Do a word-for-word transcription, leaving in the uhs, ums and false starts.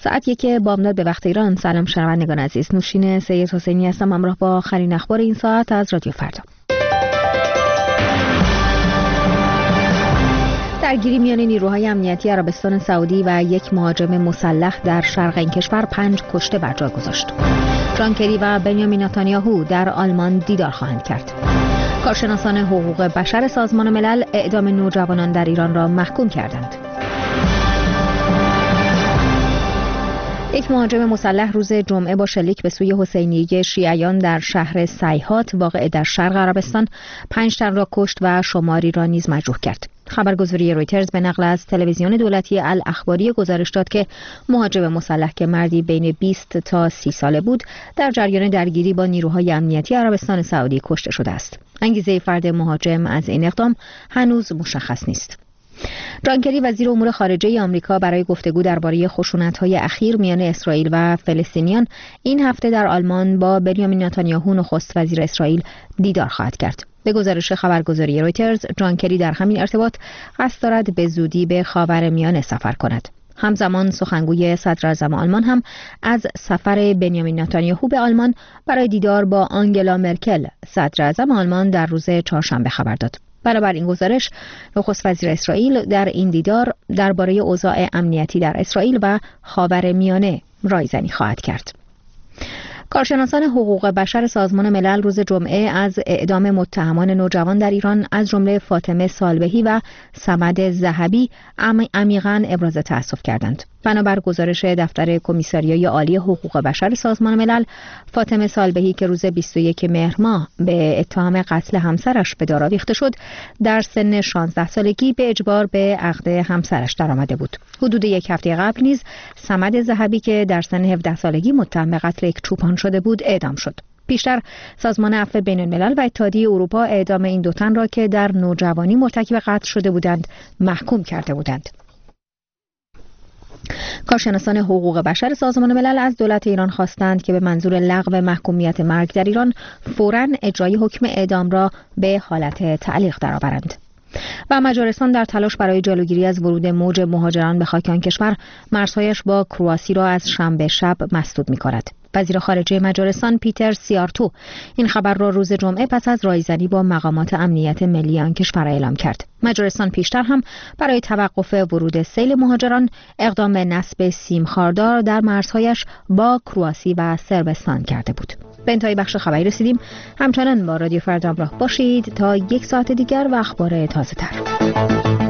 ساعت یک بامداد به وقت ایران. سلام شنوندگان عزیز، نوشین سید حسینی هستم همراه با آخرین اخبار این ساعت از رادیو فردا. درگیری میان نیروهای امنیتی عربستان سعودی و یک مهاجم مسلح در شرق این کشور پنج کشته بر جا گذاشت. جان کری و بنیامین نتانیاهو در آلمان دیدار خواهند کرد. کارشناسان حقوق بشر سازمان ملل اعدام نوجوانان در ایران را محکوم کردند. یک مهاجم مسلح روز جمعه با شلیک به سوی حسینیه شیعیان در شهر سیحات واقع در شرق عربستان پنج تن را کشت و شماری را نیز مجروح کرد. خبرگزاری رویترز به نقل از تلویزیون دولتی الاخباری گزارش داد که مهاجم مسلح که مردی بین بیست تا سی ساله بود در جریان درگیری با نیروهای امنیتی عربستان سعودی کشته شده است. انگیزه فرد مهاجم از این اقدام هنوز مشخص نیست. جان کری وزیر امور خارجه آمریکا برای گفتگو درباره خشونت‌های اخیر میان اسرائیل و فلسطینیان این هفته در آلمان با بنیامین نتانیاهو نخست وزیر اسرائیل دیدار خواهد کرد. به گزارش خبرگزاری رویترز، جان کری در همین ارتباط قصد دارد به زودی به خاورمیانه سفر کند. همزمان سخنگوی صدر اعظم آلمان هم از سفر بنیامین نتانیاهو به آلمان برای دیدار با آنگلا مرکل صدر اعظم آلمان در روز چهارشنبه خبر داد. بنابراین گزارش، نخست وزیر اسرائیل در این دیدار درباره اوضاع امنیتی در اسرائیل و خاورمیانه رایزنی خواهد کرد. کارشناسان حقوق بشر سازمان ملل روز جمعه از اعدام متهمان نوجوان در ایران از جمله فاطمه سالبهی و صمد ذهبی عمیقاً ابراز تأسف کردند. بنابر گزارش دفتر کمیساریای عالی حقوق بشر سازمان ملل، فاطمه سالبهی که روز بیست و یکم مهر ماه به اتهام قتل همسرش به دار آویخته شد، در سن شانزده سالگی به اجبار به عقد همسرش درآمده بود. حدود یک هفته قبل نیز صمد ذهبی که در سن هفده سالگی متهم به قتل یک چوپان شده بود اعدام شد. پیشتر سازمان عفو بین الملل و اتحادیه اروپا اعدام این دو تن را که در نوجوانی مرتکب قتل شده بودند محکوم کرده بودند. کارشناسان حقوق بشر سازمان ملل از دولت ایران خواستند که به منظور لغو محکومیت مرگ در ایران فوراً اجرای حکم اعدام را به حالت تعلیق درآورند. و مجارستان در تلاش برای جلوگیری از ورود موج مهاجران به خاک آن کشور مرزهایش با کرواسی را از شنبه شب مسدود می‌کند. وزیر خارجه مجارستان پیتر سیارتو این خبر را روز جمعه پس از رایزنی با مقامات امنیت ملی آن کشور اعلام کرد. مجارستان پیشتر هم برای توقف ورود سیل مهاجران اقدام به نصب سیم خاردار در مرزهایش با کرواسی و صربستان کرده بود. به انتهای بخش خبری رسیدیم. همچنان با رادیو فردا همراه باشید تا یک ساعت دیگر و اخبار تازه تر.